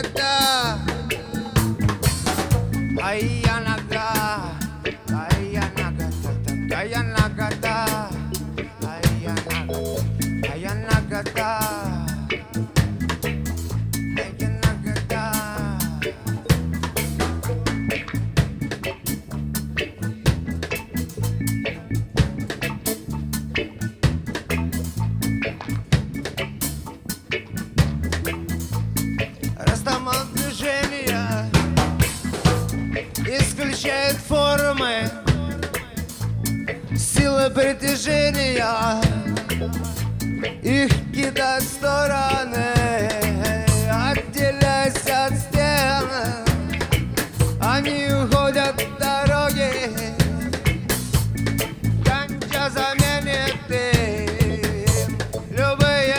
Растаман движения исключает формы, силы притяжения их кидают в стороны, отделяясь от стен, они уходят от дороги, ганча заменит им любые.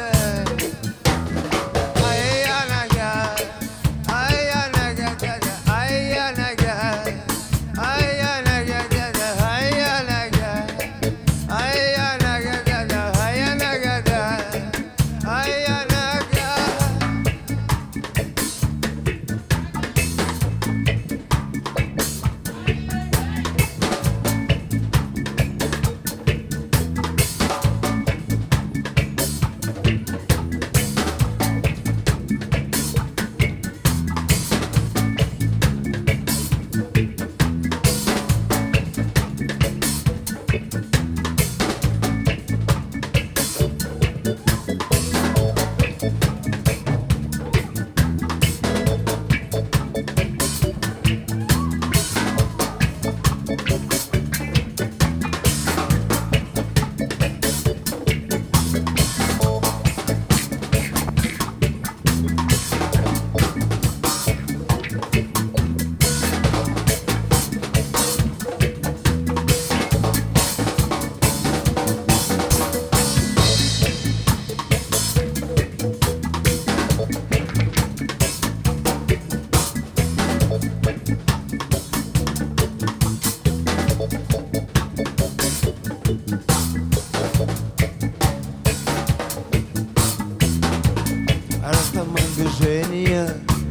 Растаман движения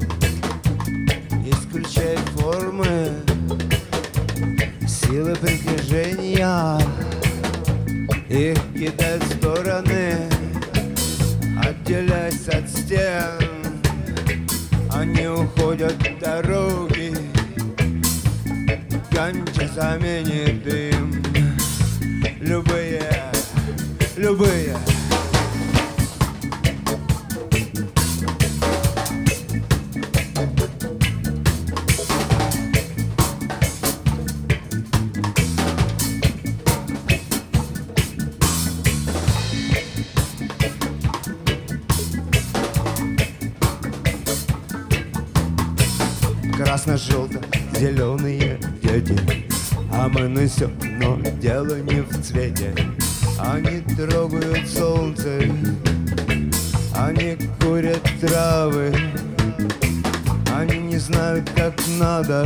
исключает формы, силы притяжения их кидают в стороны, отделяясь от стен, они уходят от дороги, ганча заменит им любые. Красно-желто-зеленые дети, а мы несем, но дело не в цвете. Они трогают солнце, они курят травы, они не знают, как надо,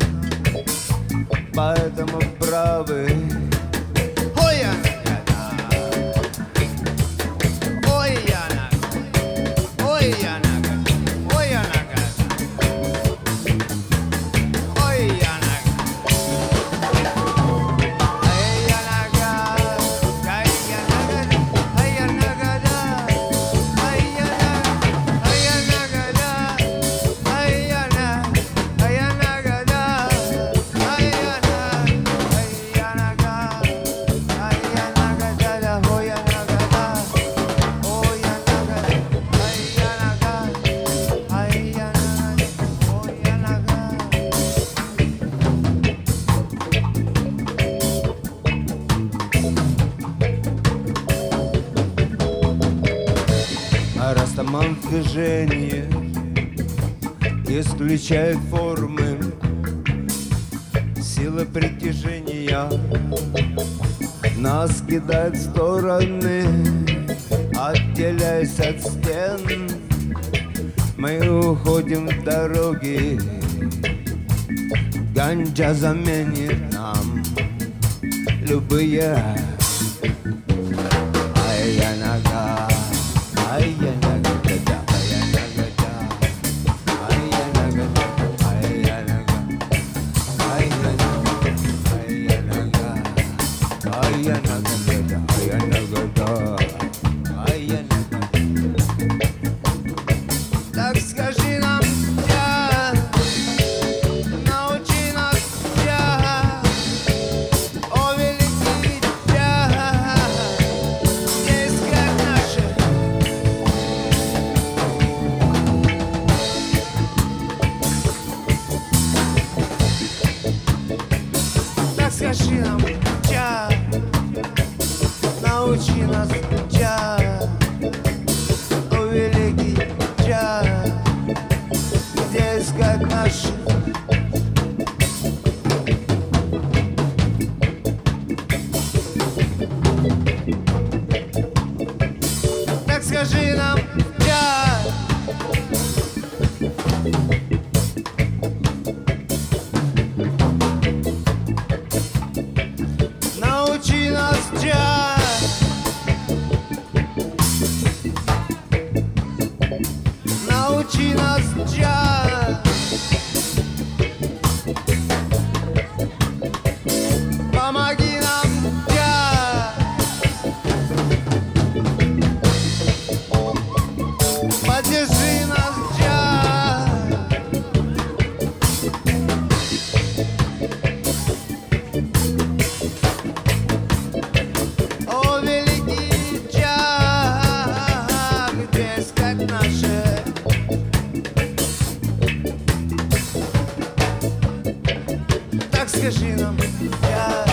поэтому правы. Растаман в движении исключает формы, силы притяжения нас кидает в стороны, отделяясь от стен, мы уходим в дороги, ганджа заменит нам любые. Ай-я нога, ай-я нога, ай-я нога, сказать, наш. Так скажи нам, я. Научи нас, я. Научи нас, я. Помоги нам, я. Поддержи нас, я. О, великий я, где искать наше? Так скажи нам, я.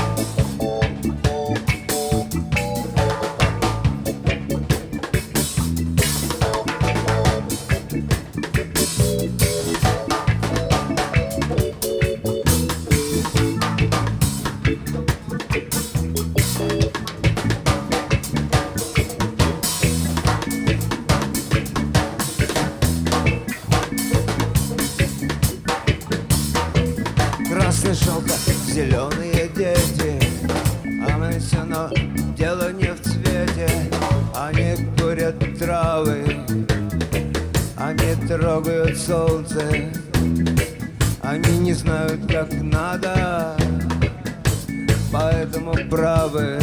Красный шелка, зеленые дети, а мы все равно дело не в цвете. Они курят травы, они трогают солнце, они не знают, как надо, поэтому правы.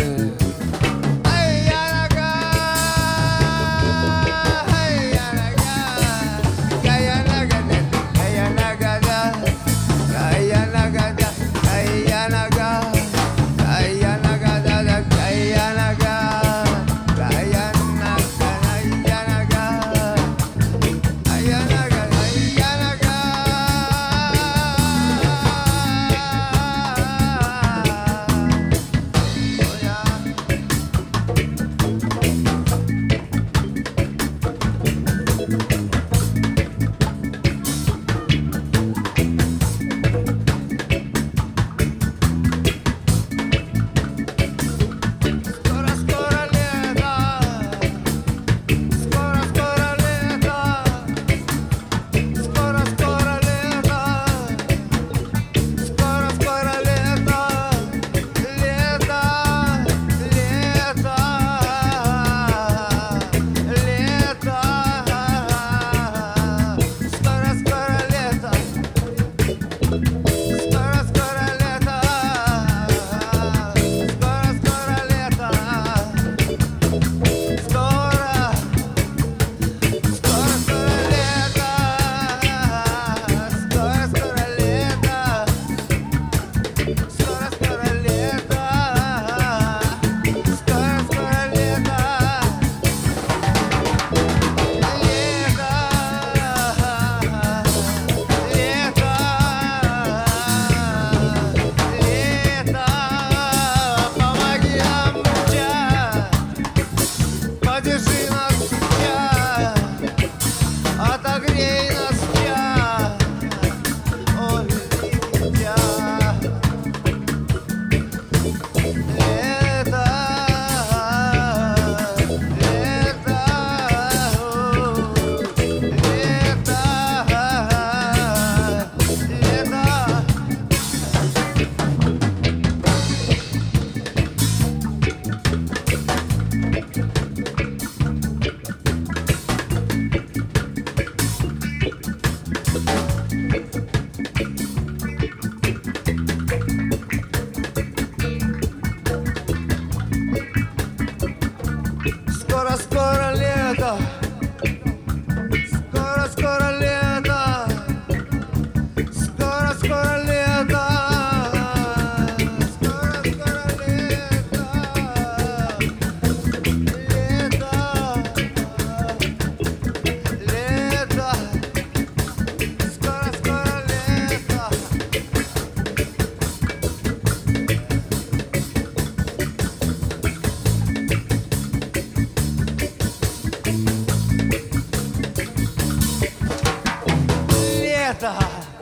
света.